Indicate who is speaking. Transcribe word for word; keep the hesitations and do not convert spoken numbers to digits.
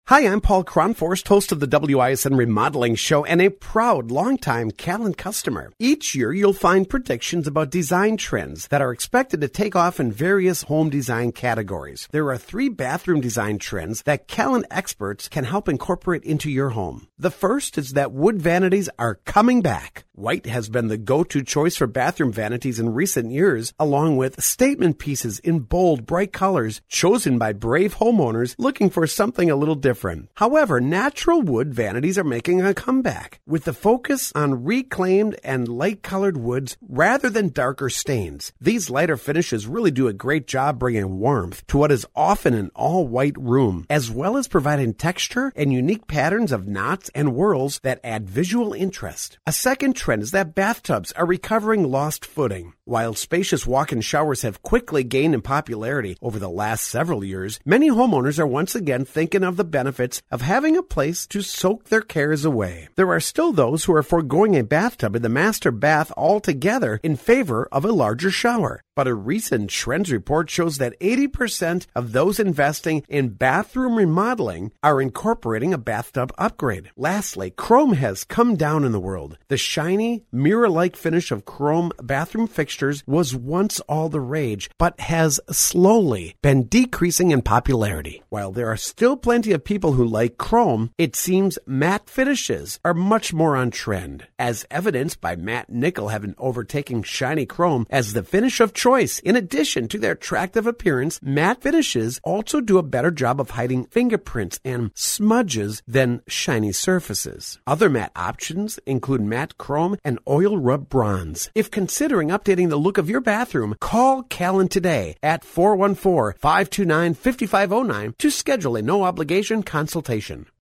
Speaker 1: Hi, I'm Paul Cronforst, host of the W I S N Remodeling Show and a proud longtime Callan customer. Each year, you'll find predictions about design trends that are expected to take off in various home design categories. There are three bathroom design trends that Callan experts can help incorporate into your home. The first is that wood vanities are coming back. White has been the go-to choice for bathroom vanities in recent years, along with statement pieces in bold, bright colors chosen by brave homeowners looking for something a little different. However, natural wood vanities are making a comeback, with the focus on reclaimed and light-colored woods rather than darker stains. These lighter finishes really do a great job bringing warmth to what is often an all-white room, as well as providing texture and unique patterns of knots and whorls that add visual interest. A second trend is that bathtubs are recovering lost footing. While spacious walk-in showers have quickly gained in popularity over the last several years, many homeowners are once again thinking of the benefits of having a place to soak their cares away. There are still those who are foregoing a bathtub in the master bath altogether in favor of a larger shower. But a recent trends report shows that eighty percent of those investing in bathroom remodeling are incorporating a bathtub upgrade. Lastly, chrome has come down in the world. The shiny, mirror-like finish of chrome bathroom fixtures was once all the rage, but has slowly been decreasing in popularity. While there are still plenty of people who like chrome, it seems matte finishes are much more on trend, as evidenced by matte nickel having overtaken shiny chrome as the finish of choice. In addition to their attractive appearance, matte finishes also do a better job of hiding fingerprints and smudges than shiny surfaces. Other matte options include matte chrome and oil rub bronze. If considering updating the look of your bathroom, call Callan today at four one four, five two nine, five five zero nine to schedule a no-obligation consultation.